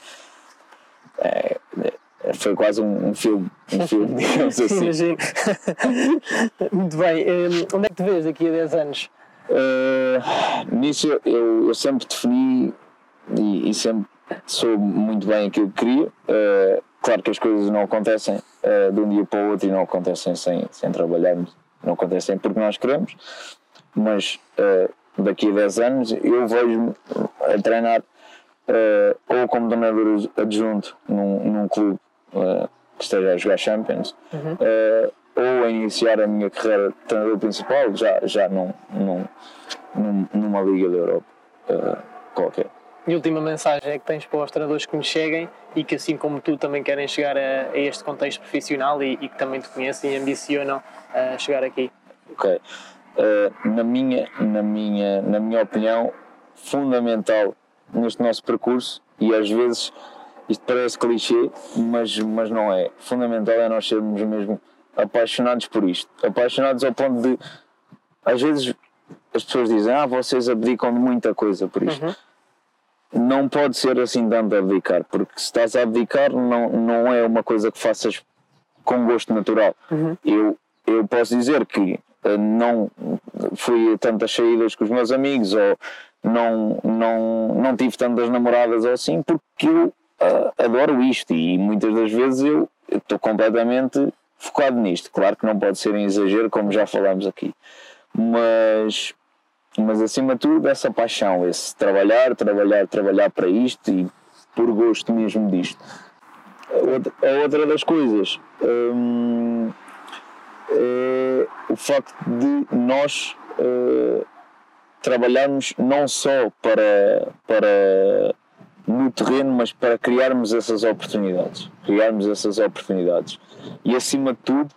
Foi quase um filme, digamos assim. Imagino. Muito bem. Onde é que te vês daqui a 10 anos? Nisso eu sempre defini e sempre soube muito bem aquilo que queria. Claro que as coisas não acontecem de um dia para o outro, e não acontecem sem trabalharmos, não acontecem porque nós queremos, mas daqui a 10 anos eu vejo-me a treinar ou como treinador adjunto num clube que esteja a jogar Champions, ou a iniciar a minha carreira de treinador principal já numa Liga da Europa qualquer. E a última mensagem é que tens para os treinadores que me cheguem e que, assim como tu, também querem chegar a este contexto profissional e que também te conhecem e ambicionam chegar aqui? Ok. Na minha opinião, fundamental neste nosso percurso, e às vezes isto parece clichê, mas não é. Fundamental é nós sermos mesmo apaixonados por isto. Apaixonados ao ponto de, às vezes, as pessoas dizem: vocês abdicam de muita coisa por isto. Não pode ser assim tanto abdicar, porque se estás a abdicar não é uma coisa que faças com gosto natural. Eu posso dizer que não fui a tantas saídas com os meus amigos, ou não tive tantas namoradas ou assim, porque eu adoro isto e muitas das vezes eu estou completamente focado nisto. Claro que não pode ser em exagero, como já falámos aqui, mas acima de tudo essa paixão, esse trabalhar para isto e por gosto mesmo disto. A outra das coisas é o facto de nós trabalharmos não só para no terreno, mas para criarmos essas oportunidades. E acima de tudo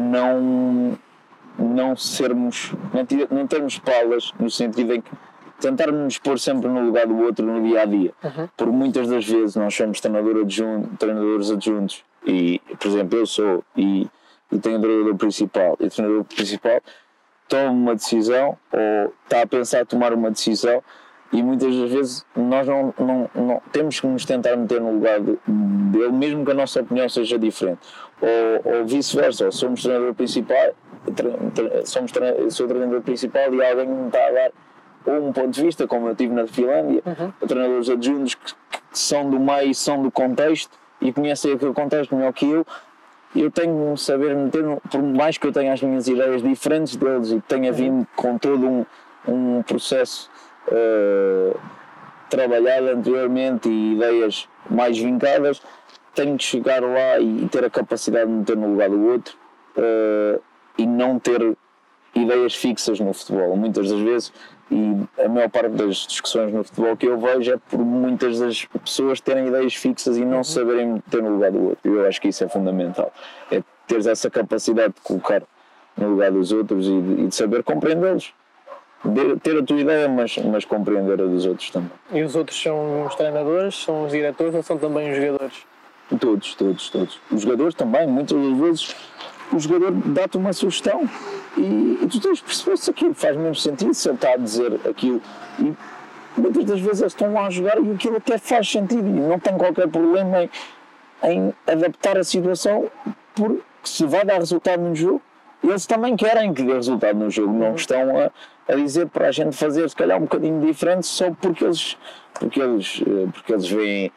não termos palas, no sentido em que tentarmos nos pôr sempre no lugar do outro no dia a dia. Por muitas das vezes nós somos treinadores adjuntos e, por exemplo, eu sou e tenho treinador principal, e o treinador principal toma uma decisão ou está a pensar em tomar uma decisão, e muitas das vezes nós não temos que nos tentar meter no lugar dele, mesmo que a nossa opinião seja diferente, ou vice-versa. Ou somos treinador principal, sou treinador principal e alguém me está a dar um ponto de vista, como eu tive na Finlândia, treinadores adjuntos que são do meio, são do contexto e conhecem aquele contexto melhor que eu tenho que saber meter, por mais que eu tenha as minhas ideias diferentes deles e que tenha vindo com todo um processo trabalhado anteriormente e ideias mais vincadas, tenho que chegar lá e ter a capacidade de meter no lugar do outro e não ter ideias fixas no futebol. Muitas das vezes, e a maior parte das discussões no futebol que eu vejo é por muitas das pessoas terem ideias fixas e não saberem meter no lugar do outro. Eu acho que isso é fundamental, é ter essa capacidade de colocar no lugar dos outros e de saber compreendê-los, ter a tua ideia, mas compreender a dos outros também. E os outros são os treinadores, são os diretores ou são também os jogadores? Todos. Os jogadores também, muitas das vezes o jogador dá-te uma sugestão e tu tens de perceber se aquilo faz mesmo sentido, se ele está a dizer aquilo, e muitas das vezes eles estão lá a jogar e aquilo até faz sentido e não tem qualquer problema em adaptar a situação, porque se vai dar resultado no jogo, eles também querem que dê resultado no jogo, não estão a dizer para a gente fazer se calhar um bocadinho diferente só porque eles veem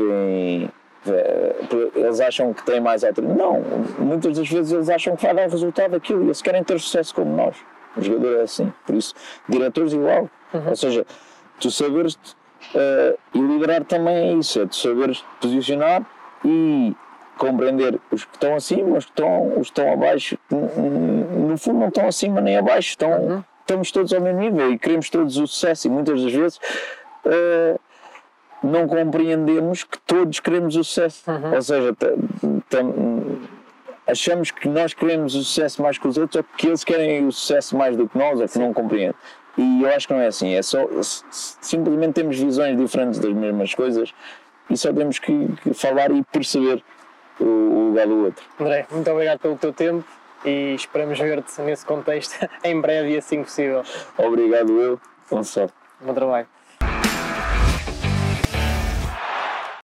eles acham que têm mais autoridade. Não, muitas das vezes eles acham que vai dar resultado aquilo e eles querem ter sucesso como nós. O jogador é assim, por isso diretores igual. Ou seja, tu saberes e liderar também é isso, é tu saberes posicionar e compreender os que estão acima, os que estão abaixo. No fundo não estão acima nem abaixo, estamos todos ao mesmo nível e queremos todos o sucesso, e muitas das vezes não compreendemos que todos queremos o sucesso. Ou seja, achamos que nós queremos o sucesso mais que os outros, ou que eles querem o sucesso mais do que nós, ou que não compreendem. E eu acho que não é assim, é só simplesmente temos visões diferentes das mesmas coisas e só temos que falar e perceber o lugar do outro. André, muito obrigado pelo teu tempo e esperamos ver-te nesse contexto em breve e assim possível. Obrigado, bom sorte. Bom trabalho.